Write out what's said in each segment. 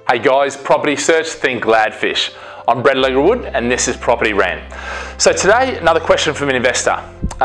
Hey guys, Property Search, think Gladfish. I'm Brett Leggerwood and this is Property Rant. So today, another question from an investor.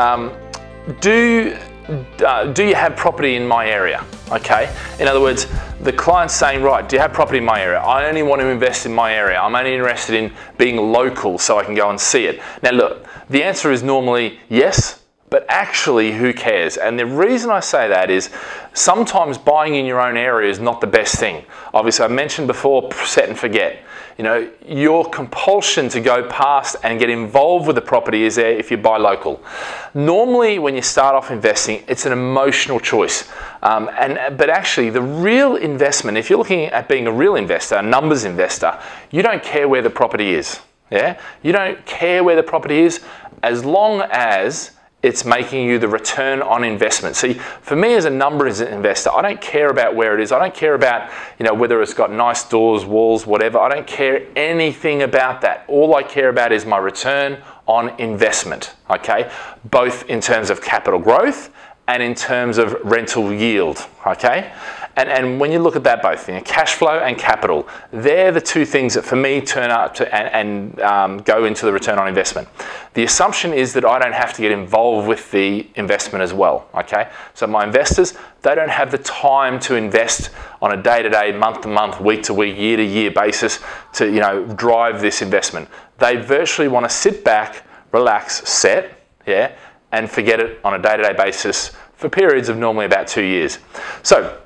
Do you have property in my area? Okay, in other words, the client's saying, right, do you have property in my area? I only want to invest in my area. I'm only interested in being local so I can go and see it. Now look, the answer is normally yes, but actually who cares? And the reason I say that is sometimes buying in your own area is not the best thing. Obviously I mentioned before, set and forget. You know, your compulsion to go past and get involved with the property is there if you buy local. Normally when you start off investing, it's an emotional choice. But actually the real investment, if you're looking at being a real investor, a numbers investor, you don't care where the property is. Yeah? You don't care where the property is as long as it's making you the return on investment. See, for me as a numbers investor, I don't care about where it is. I don't care about, whether it's got nice doors, walls, whatever. I don't care anything about that. All I care about is my return on investment, okay? Both in terms of capital growth and in terms of rental yield, okay? And when you look at that both, cash flow and capital, they're the two things that for me turn up to and go into the return on investment. The assumption is that I don't have to get involved with the investment as well, okay? So my investors, they don't have the time to invest on a day-to-day, month-to-month, week-to-week, year-to-year basis to, drive this investment. They virtually want to sit back, relax, set, and forget it on a day-to-day basis for periods of normally about 2 years. So,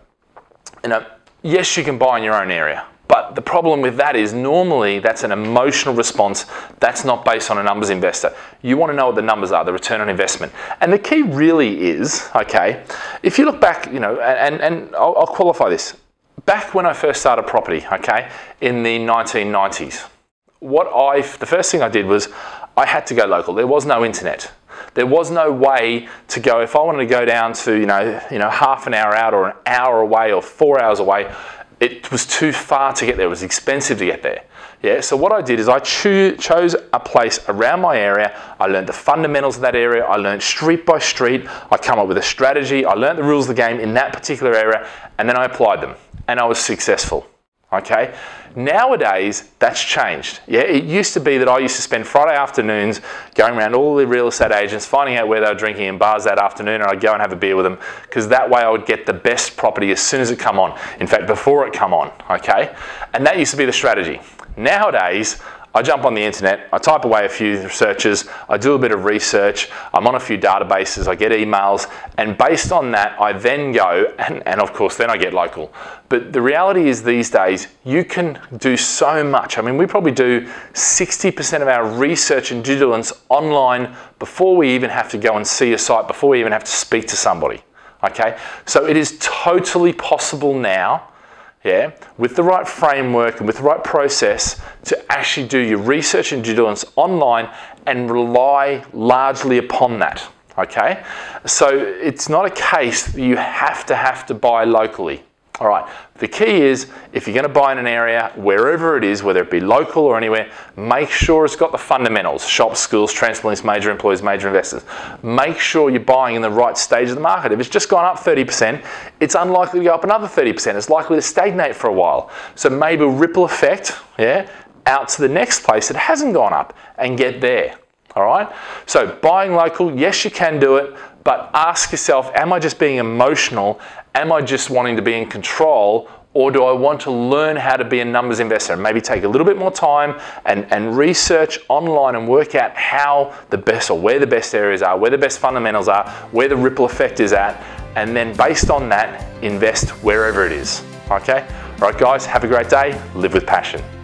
yes, you can buy in your own area, but the problem with that is normally that's an emotional response. That's not based on a numbers investor. You want to know what the numbers are, the return on investment. And the key really is, okay, if you look back, and I'll qualify this. Back when I first started property, okay, in the 1990s, the first thing I did was I had to go local. There was no internet. There was no way to go, if I wanted to go down to, half an hour out or an hour away or 4 hours away, it was too far to get there. It was expensive to get there. Yeah, so what I did is I chose a place around my area. I learned the fundamentals of that area. I learned street by street. I come up with a strategy. I learned the rules of the game in that particular area, and then I applied them, and I was successful. Okay, nowadays that's changed. Yeah, it used to be that I used to spend Friday afternoons going around all the real estate agents, finding out where they were drinking in bars that afternoon, and I'd go and have a beer with them because that way I would get the best property as soon as it come on. In fact, before it come on, okay? And that used to be the strategy. Nowadays, I jump on the internet, I type away a few searches, I do a bit of research, I'm on a few databases, I get emails, and based on that, I then go, and of course, then I get local. But the reality is these days, you can do so much. I mean, we probably do 60% of our research and due diligence online before we even have to go and see a site, before we even have to speak to somebody, okay? So it is totally possible now, with the right framework and with the right process to actually do your research and due diligence online and rely largely upon that, okay? So it's not a case that you have to buy locally. All right, the key is if you're going to buy in an area, wherever it is, whether it be local or anywhere, make sure it's got the fundamentals, shops, schools, transport links, major employers, major investors. Make sure you're buying in the right stage of the market. If it's just gone up 30%, it's unlikely to go up another 30%. It's likely to stagnate for a while. So maybe a ripple effect, out to the next place that hasn't gone up and get there. All right, so buying local, yes, you can do it, but ask yourself, am I just being emotional? Am I just wanting to be in control, or do I want to learn how to be a numbers investor and maybe take a little bit more time and research online and work out how the best or where the best areas are, where the best fundamentals are, where the ripple effect is at, and then based on that, invest wherever it is, okay? All right, guys, have a great day. Live with passion.